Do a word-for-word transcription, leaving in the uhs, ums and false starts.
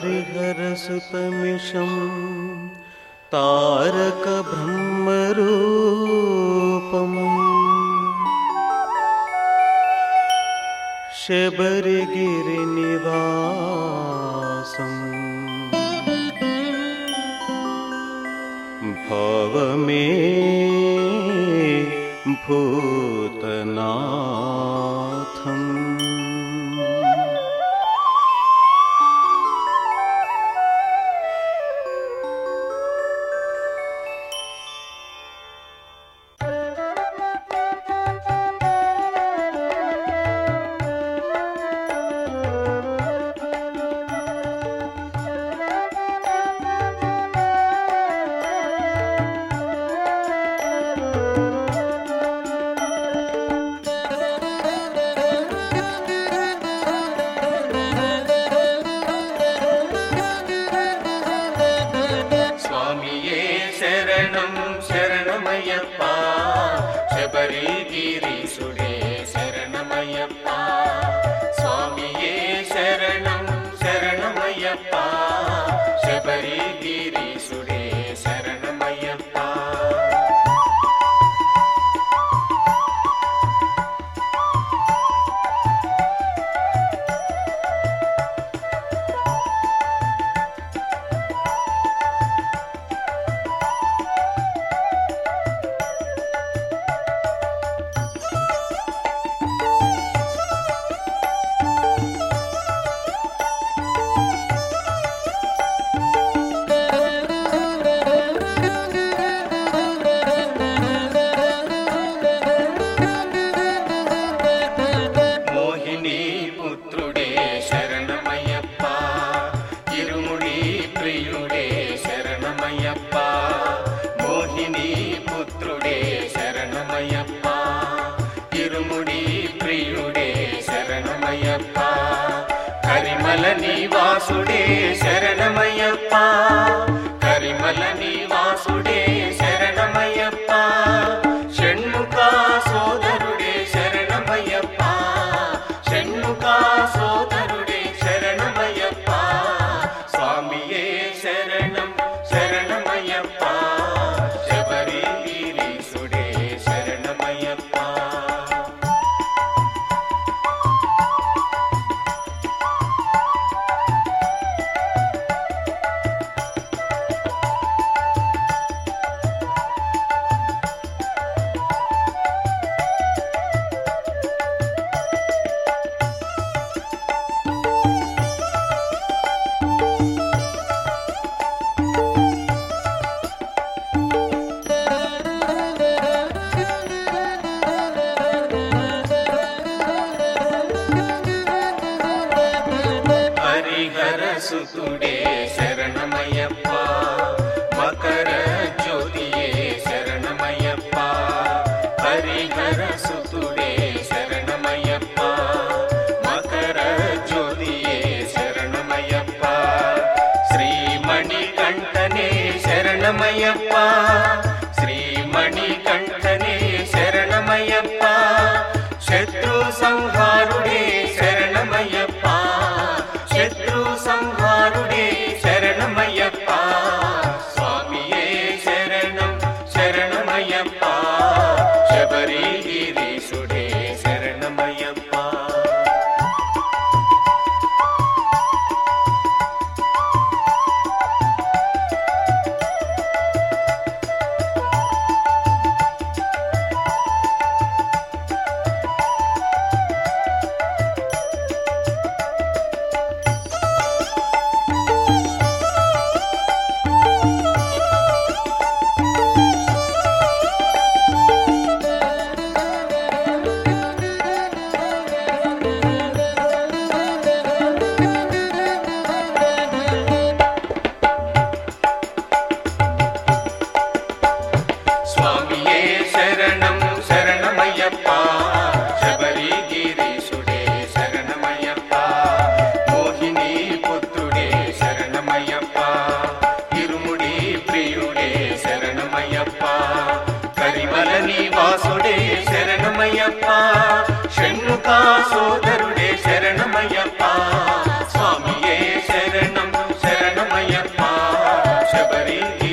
हरिहरसुतमिषं तारकब्रह्मरूपम् शबरिगिरिनिवासम् भवमे भूतनाथम्। శబరిగిరీశుడే శరణమయ్యప్ప స్వామియే శరణం శరణమయ్యప్ప శబరిగిరీశుడే శరణమయ్యప్ప. మోహిని పుత్రుడే శరణమయ్యప్ప ఇరుముడి ప్రియుడే శరణమయ్యప్ప కరిమల నివాసుడే శరణమయ్యప్ప కరిమల నివాసుడే శరణమయ్యప్ప షణ్ముఖ సోదరుడే శరణమయ్యప్ప షణ్ముఖ సోదరుడే శరణమయ్యప్ప స్వామియే శరణం శరణమయ్యప్ప శబరిగిరీశుడే శరణమయ్యప్ప. హరిహరసుతుడే శరణమయ్యప్ప మకర జ్యోతియే శరణమయ్యప్ప హరిహరసుతుడే శరణమయ్యప్ప మకర జ్యోతియే శరణమయ్యప్ప శ్రీమణికంఠనే శరణమయ్యప్ప శ్రీమణికంఠనే శరణమయ్యప్ప శత్రు సంహారుడే శరణమయ్యప్ప శత్రు సంహారుడే శరణమయ్యప్ప స్వామియే శరణం శరణమయ్యప్ప శబరిగిరీశుడే శరణమయ్యప్ప. శబరిగిరీశుడే శరణమయ్యప్ప మోహిని పుత్రుడే శరణమయ్యప్ప ఇరుముడి ప్రియుడే శరణమయ్యప్ప కరిమల నివాసుడే శరణమయ్యప్ప షణ్ముఖ సోదరుడే శరణమయ్యప్ప స్వామియే శరణం శబరి